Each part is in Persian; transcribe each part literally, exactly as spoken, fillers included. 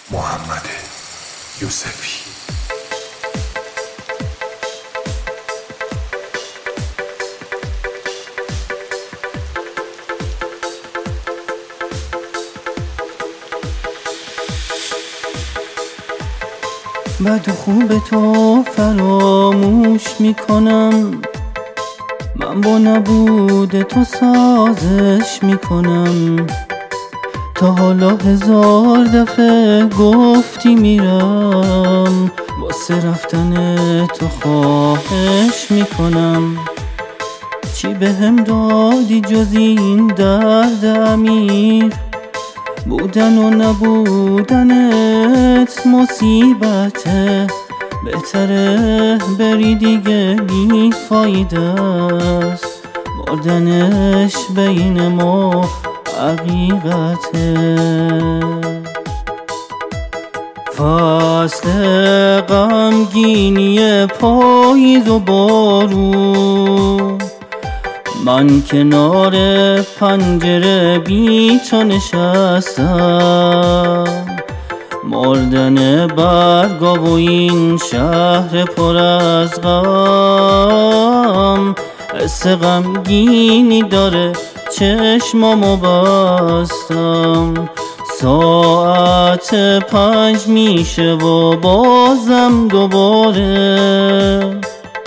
محمد یوسفی. بد و خوب تو فراموش میکنم، من با نبود تو سازش میکنم. تا حالا هزار دفعه گفتی میرم، واسه رفتن تو خواهش میکنم. چی بهم دادی جز این درد عمیق؟ بودن و نبودنت مصیبته، بهتره بری دیگه بی فایده است، مردنش بین ما حقیقته. فصل غمگینی پاییز و بارون، من کنار پنجره بی تو نشستم. مردن برگا و این شهر پر از غم، حس غمگینی داره چشمامو بستم. ساعت پنج میشه و بازم دوباره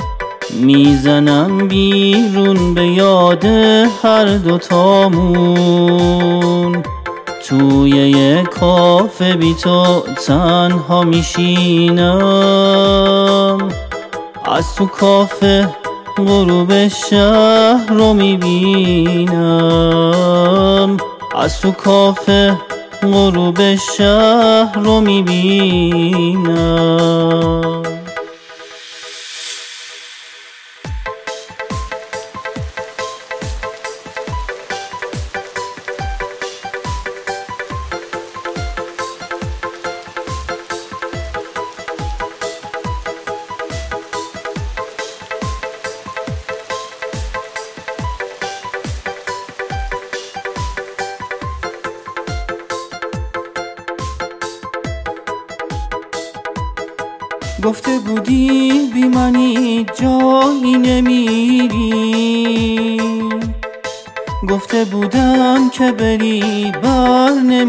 میزنم بیرون به یاد هر دوتامون. توی یه کافه بی تو تنها میشینم، از تو کافه غروب شهر رو میبینم، از تو کافه غروب شهر رو میبینم. گفته بودی بی منی جایی نمیری، گفته بودم که بری بر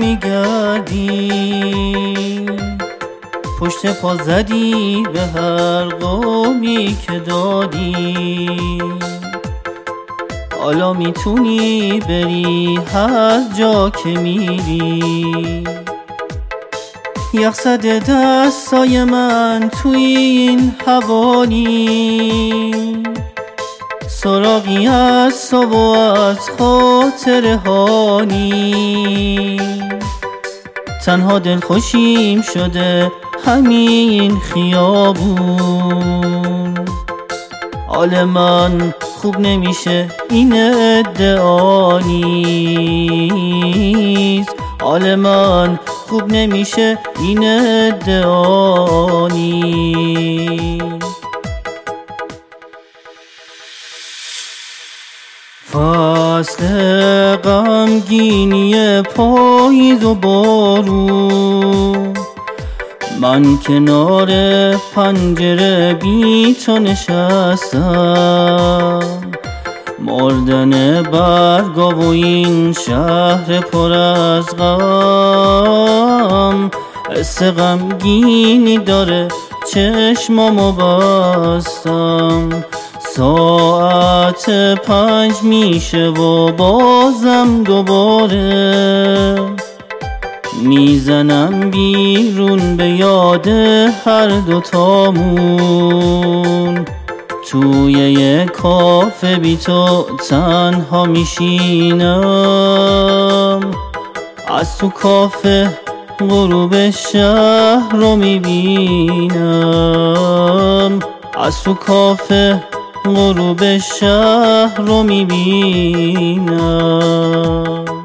نمیگردی. پشت پا زدی به هر قولی که دادی، حالا میتونی بری هر جا که میری. یخ زده دستای من توی این هوا نی، سراغی از تو و از خاطره ها نی. تنها دلخوشیم شده همین خیابون، حال من خوب نمیشه این ادعا نیست، حال من خوب نمیشه این ادعا نیست. فصل غمگینی پاییز و بارون، من کنار پنجره بی تو نشستم. مردن برگا و این شهر پر از غم، حس غمگینی داره چشمامو بستم. ساعت پنج میشه و بازم دوباره میزنم بیرون به یاد هر دوتامون. توی یه کافه بی تو تنها میشینم، از تو کافه غروب شهر رو میبینم، از تو کافه غروب شهر رو میبینم.